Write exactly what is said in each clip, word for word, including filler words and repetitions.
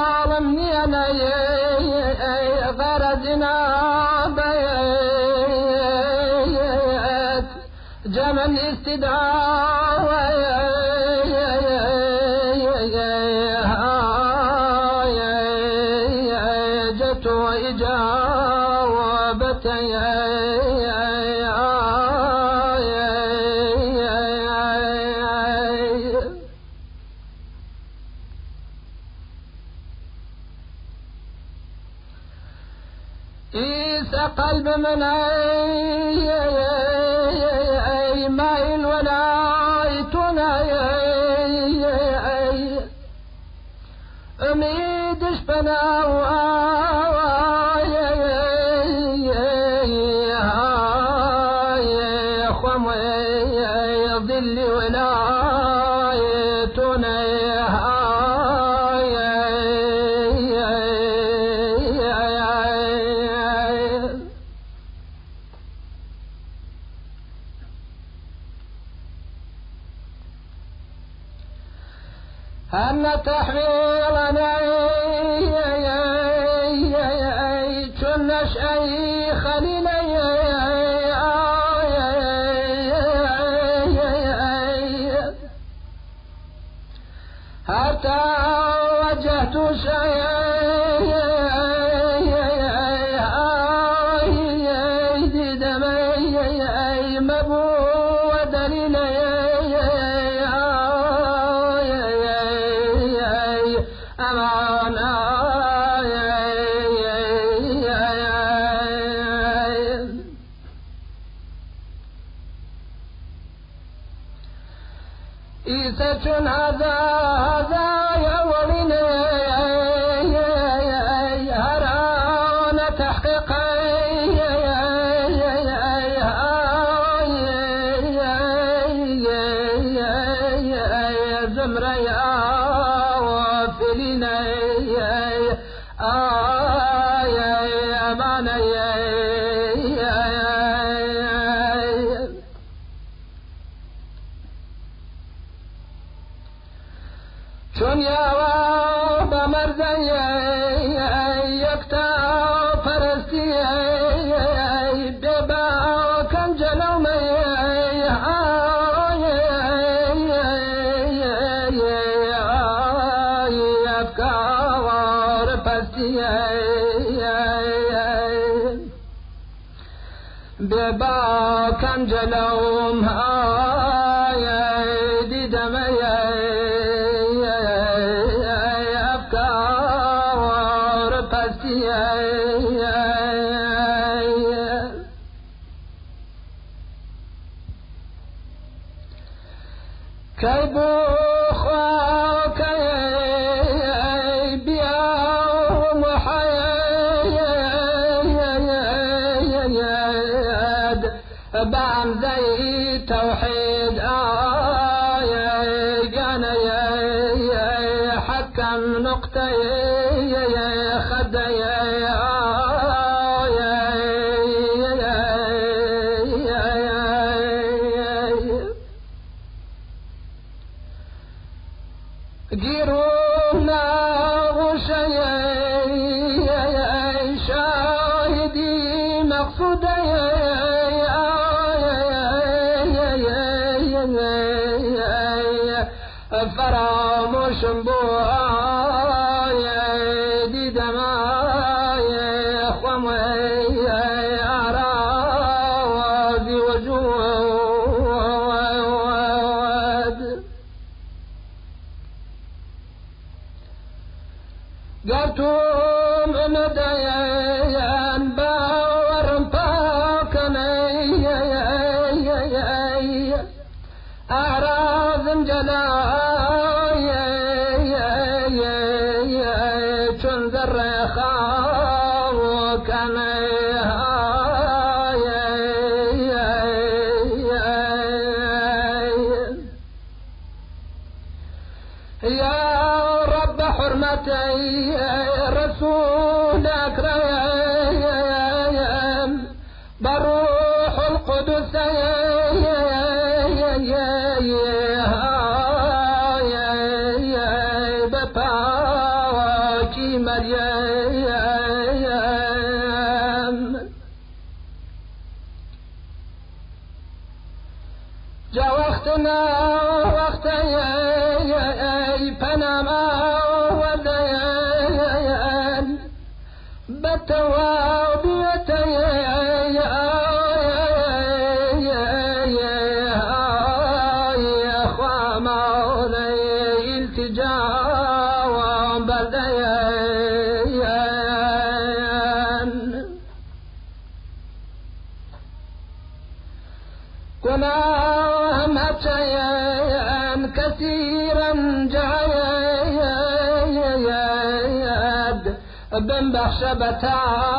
عالمني أنا غرزنا بيت جمن استدعاء جت وإجابت قلب من أي مايل ولايتنا أميد شبنا خم ظل ولايتنا أن تحويلنا كنا شيء خليلي حتى وجهت شيء دمي مبود لي إيسة هذا هذا يولينا هرانا تحقيقي زمريا وفلينا أمانا شون يا وابا مرزي يكتا فرستي بيبا كان جلومي أفكار بستي بيبا كان جلوم دي دمي كي بوخوا كي بيوم حياد بعم زي توحيد آي جانا حكم نقطة خدي جيرونا وشي شاهدي مقصودي فراموش بوهاي دي دماي خمي أراضي وجود قرتم مدين باورم باكني أعراض جلاي تنذر خاوك يا رب حرمتي رسولك ريم بروح القدس بطاوك حاجی مریم جا وقتنا وقت ای پنم آوردین بتوابیت خوامان التجا بردین گناهم هچین كثيرا جايد بن بخشبتا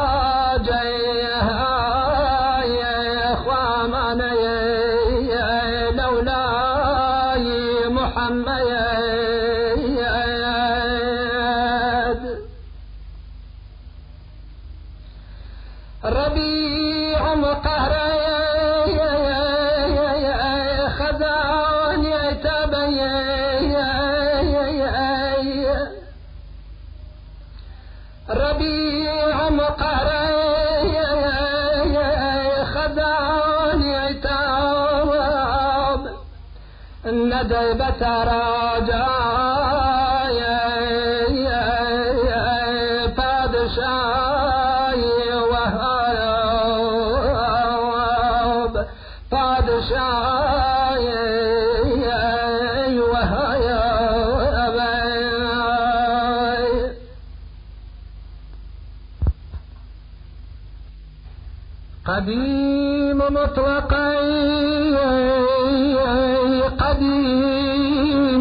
جاي خوامان لولاي محمد ربيع مقهري خزاني تبين ربيع مقهري خزاني تاب ندى بتراجاي پادشاهی وهاب پادشاهی وهاب قديم مطلقي قديم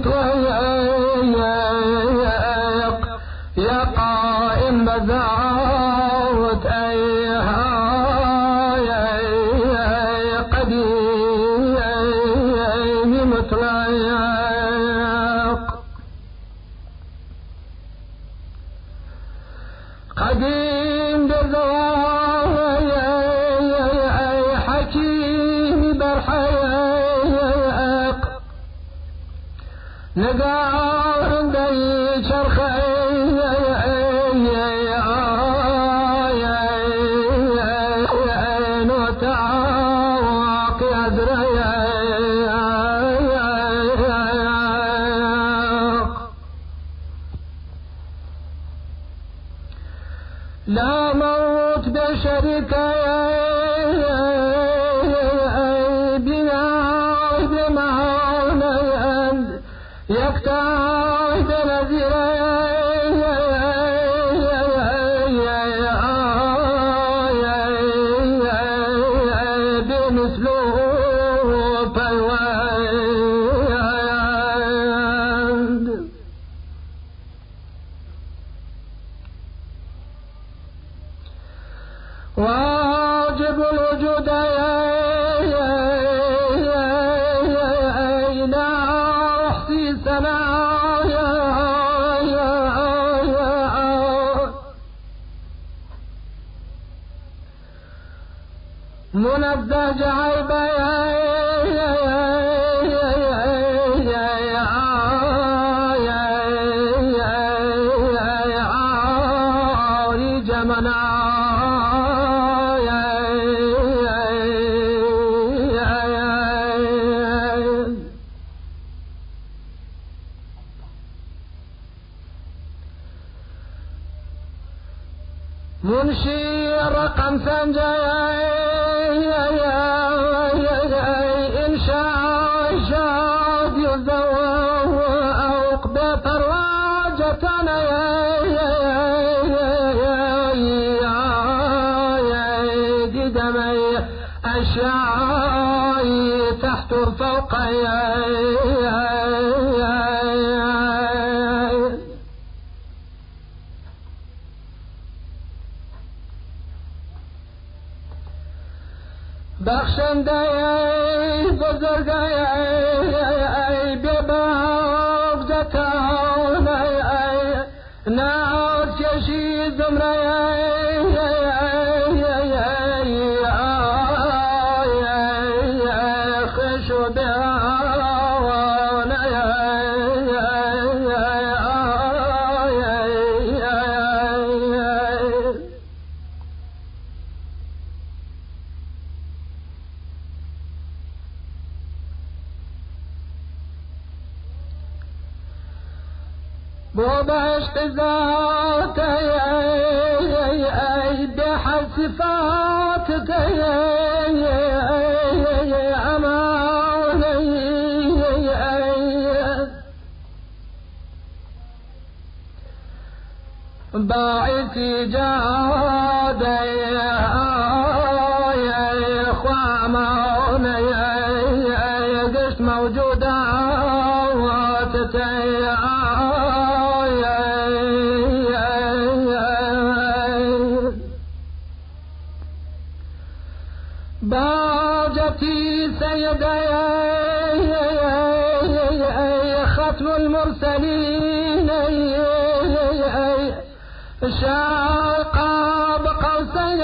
مطلق يا قائم بذات أيها قديم مطلق قديم بذات حكيم برحيق نقار بي شرخي نتعاق يدري لا موت بشركة بناء بمعانا يكتاعد نذيرا بمثله فالوان واجب الوجود لا أحصي ثنايا منزه جعيبا جمنا منشي رقم ثنجي إن شاء شاد يزوه أوقب فرواجتنا دمي أشعاي تحت فوق بخشنده بزرگه بباق زتانه ناز کشی زمره خشو بیانه بو بعشق ذاتي بحد صفاتي أماني باعتي جادي خواموني قشت موجودة واتتي باجتي سيدي ختم المرسلين شاق بقوسين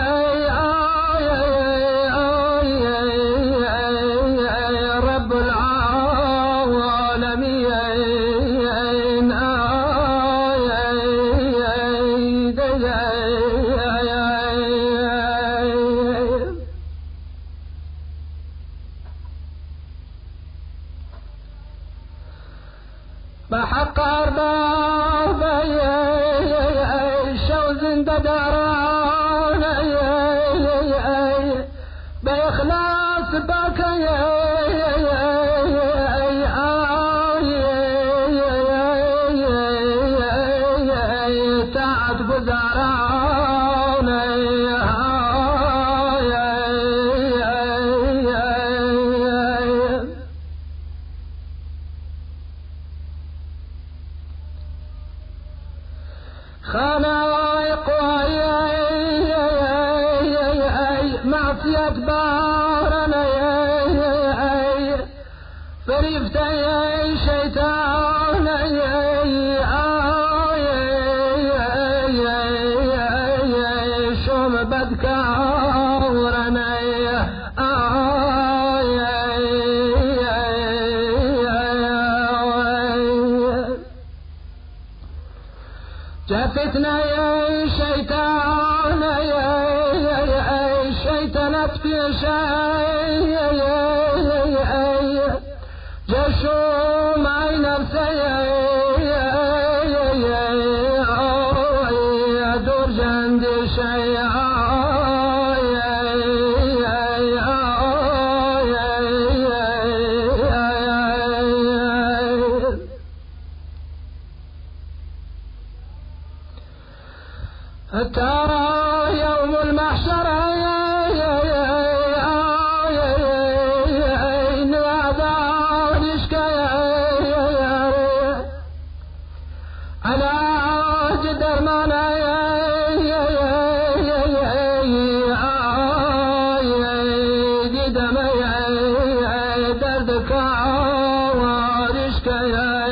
رب العالمين بحق أربابي شوز بدران بإخلاص بكي تعد بزران خلايق معصية بارنا فريفت شيطان شوم بدكورنا جفتنا يا شيطان يا شيطانت في شيء جشوم عين نفسي دور جند شيء ترى يوم المحشر نادى يشكي على جدر مانا قدم دردك ورشكي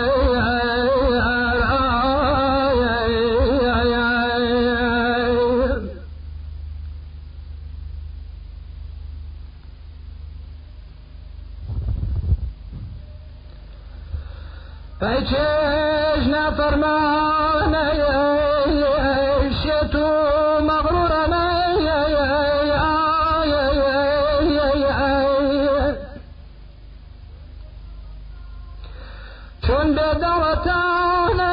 فايشنا فرمانا شتو مغرورنا شون بدرتانا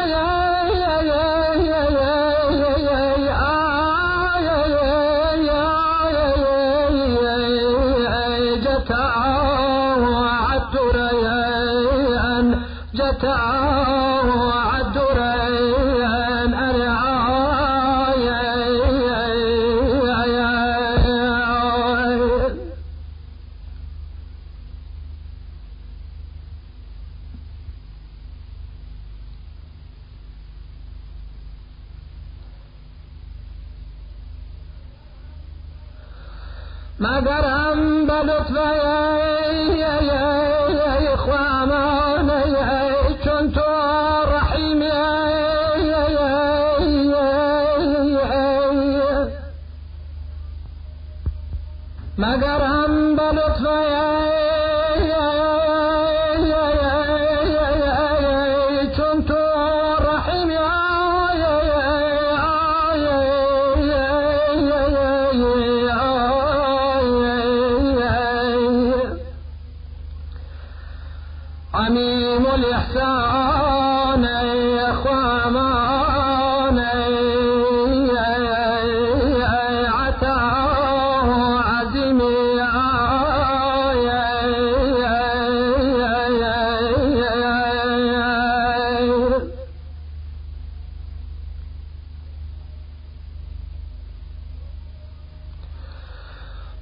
جتا وعدريان جتا وعدريان ما قرم بلطفي يا إخوانا كنت رحيم ما قرم بلطفي كنت رحيم عميم الإحسان يا إخوان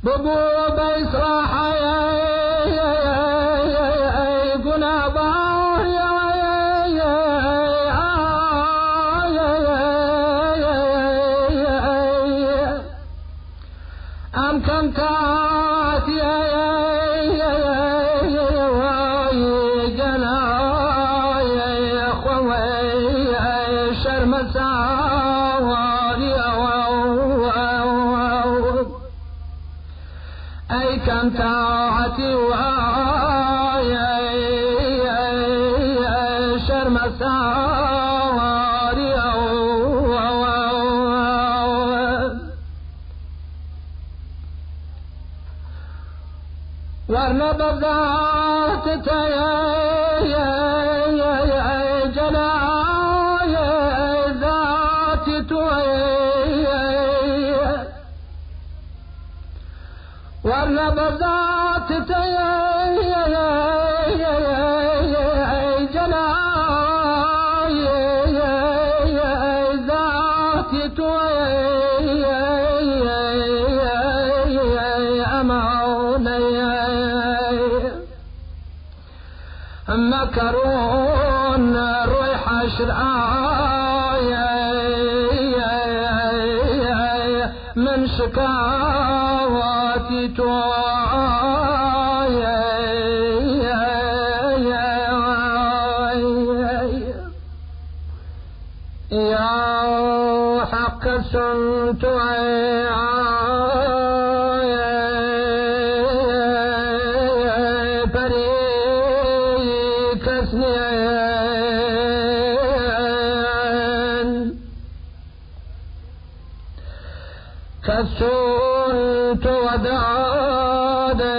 ببو بيسراحة قنابا أم كم كاتي جناي خوي شرمسا أي كم تاعتي ويا شرمسا ورنا بذات تيا جلاي ذات تويا ورنا بذات تيا جلاي ذات تويا مكرون روح شرعاي من شكاواتي تواي يا حق سنتواي كسرت ودادي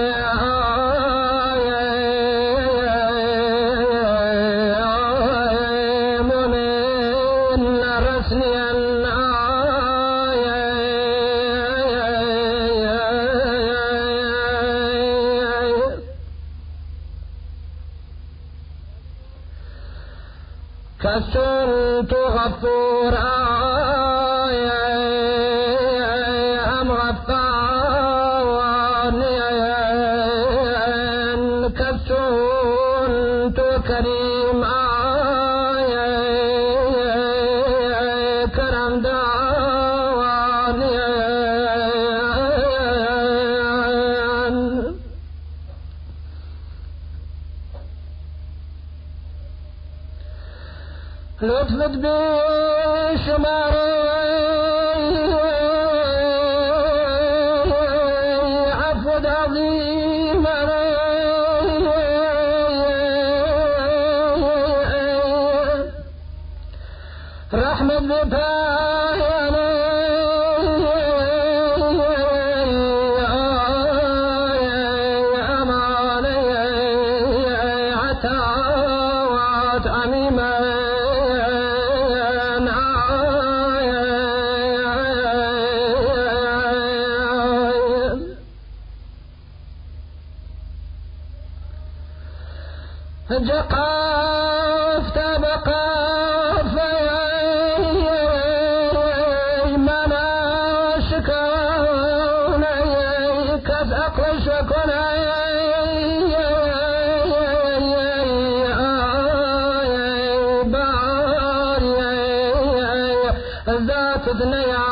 من رسني كسرت غفورا كسرت كريم كرم داواني لطفت بشماري عفو عظيم رحمة بفاياني أماني عتاوات عميمة جقفت بقاف مناشكون كذ أقشكون باري ذات دنيا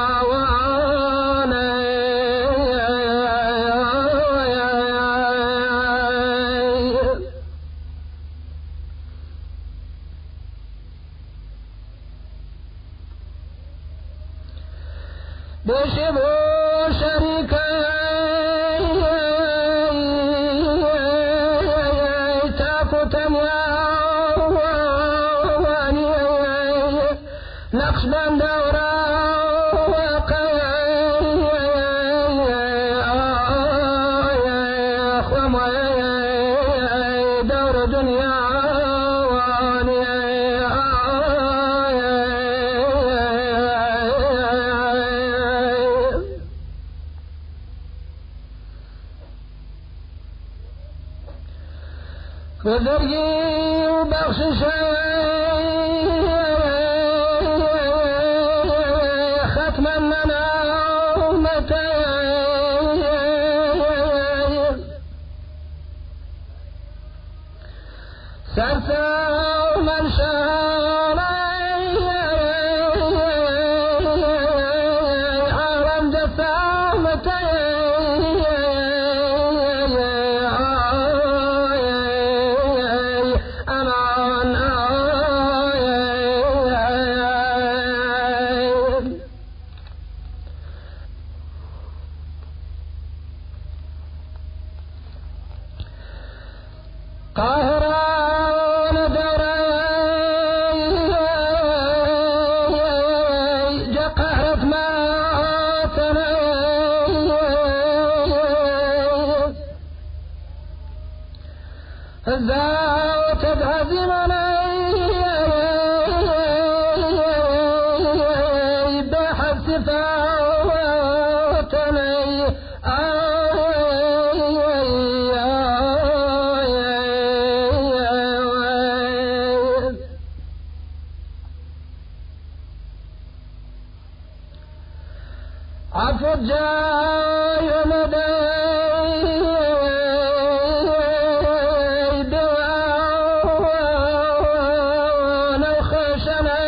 بشبو شريكي تاكو تمواني نقش بندورا دور دنيا وذري وبخششي ختما لنا ومتى عفو جاي لدي دوانا وخشني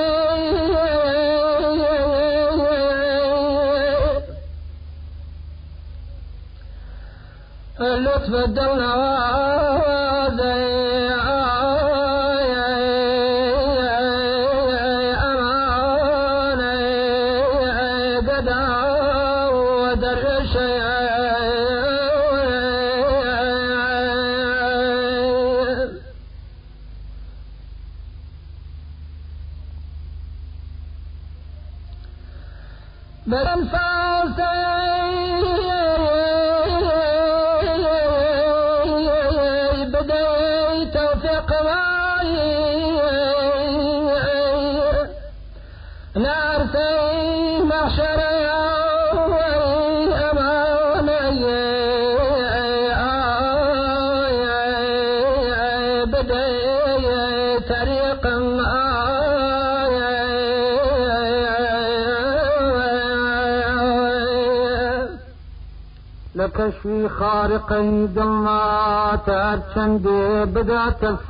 اللطف الدولة لكشفي خارقي ظلمات أرشندي بدأ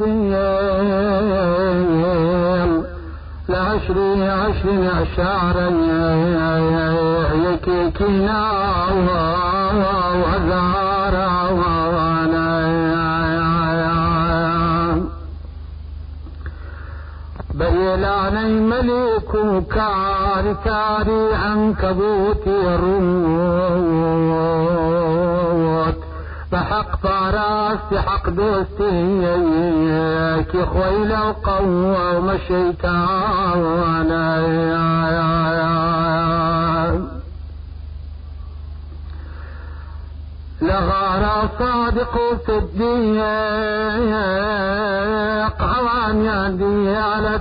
تفصيل لعشري عشرين عشارا يكيكينا وهزارا بيلاني ملك كاري كاري عنكبوت يروت بحق فراس حق دوستي كي خويل وقوة ومشيتانا لغارة صادق صديق عوان يدي على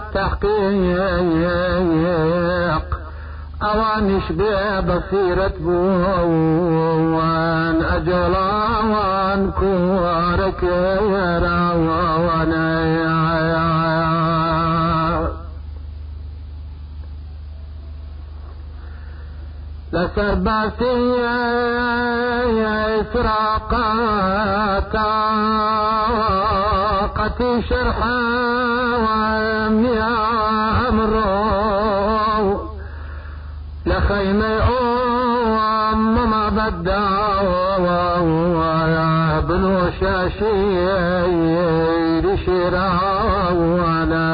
التحقيق أوان يشبه بصيرة بوان أجلا وان كوارك يراوانا لسرباسية إسراقات قتي شرحا وميا أمرو لخيمة أم ما بدا بنو شاشي لشرا وانا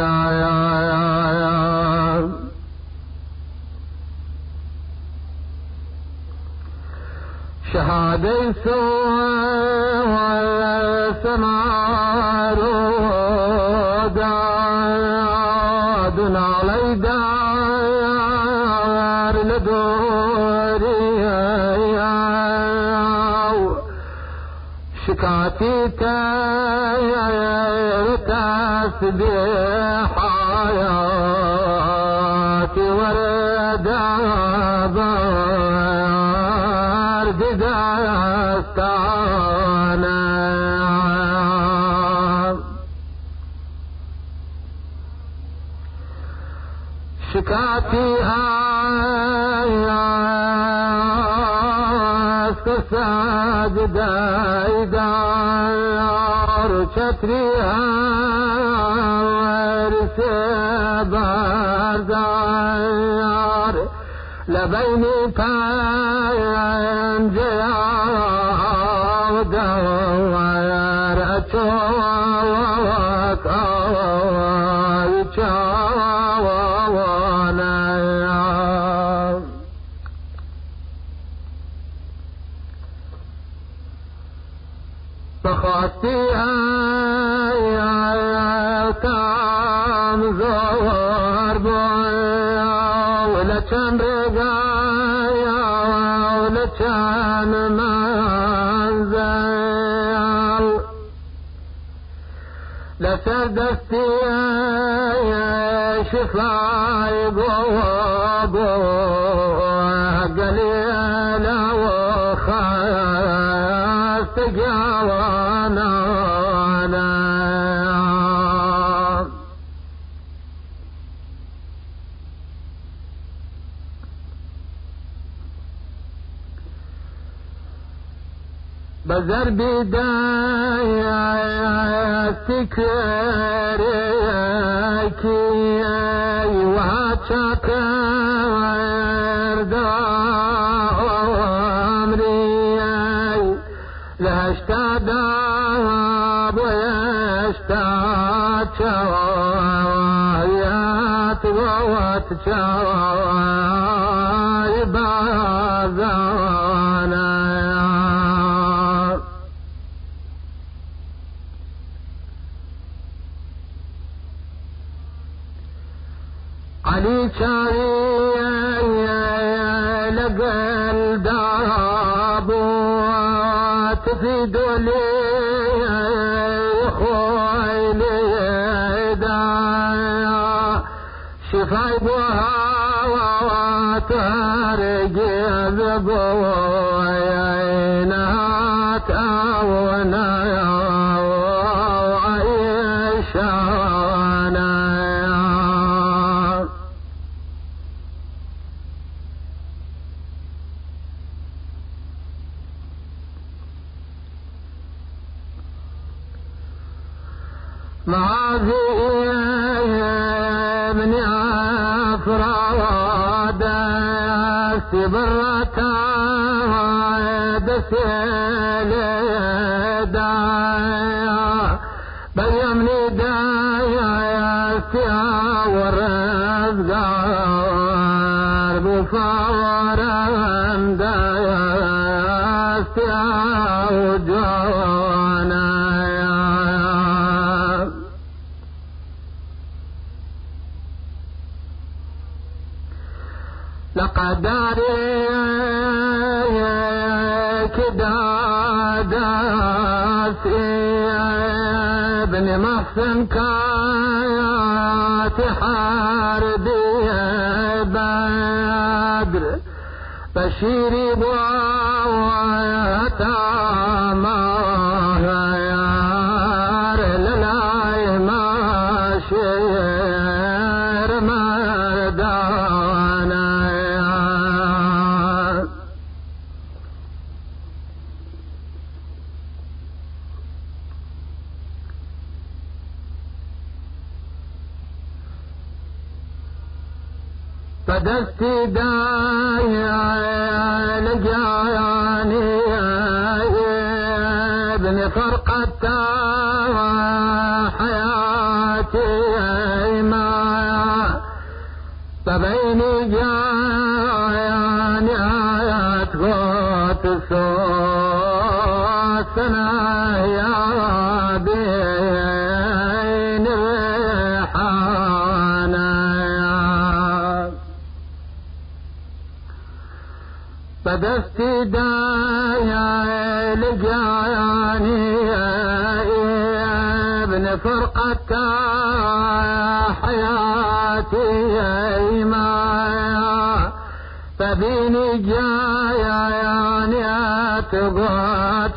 شهادي سوى سمار دادنا علي دار لدوري شكاتي تسبيح حياتي وردا داستانا شكاتي آياس كساجدا إدار شتريها ورسبار دار لبيني تاين جيا ودوار أتوك آيشا وانا فخاطيها يا كام زور بويا ولا كان رقايا ولا كان منزل لسردستي يا شفاي بوابو قليلا وخاست جوانا بزر بداية تكريكي وهاتشاكر دامري لهشتاد ويشتاد شوايات وواتشاي بازانا علي شاوي لقل دابوات في دولي خويلي دايا شفاي بوها وتهرجي ذبويا نهات اونا وعيشانا معاذي من أفراد استبرتا دسيل دايا بيمني دايا استياور الزغار بفورم دايا استياو جوانا لقد داري كدادات ابن محسن كايات حاربي بدر بشيري بوايات ماهيار للاي ماشير مردانا فدستي دايا لجاني ابن فرقة حياتي ما فبيني جاياني آيات غوت صوتنا يا بين ريحانا فدستي دايا لجاني ابن فرقة حياتي ما فبيني جايا يعني اتغط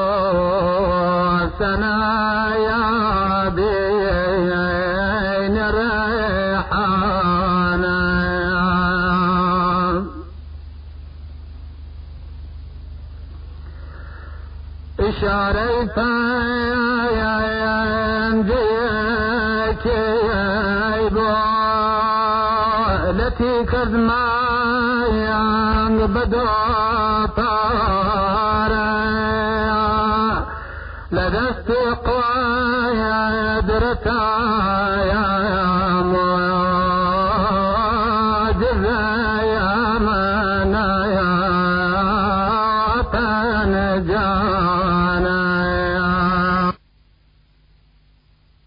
سنا يا بين ريحانا إشارة يا ينجيك يا التي كذما ينبدو طارا لدى استقوى يا درتا يا معجز يا منا يا تنجان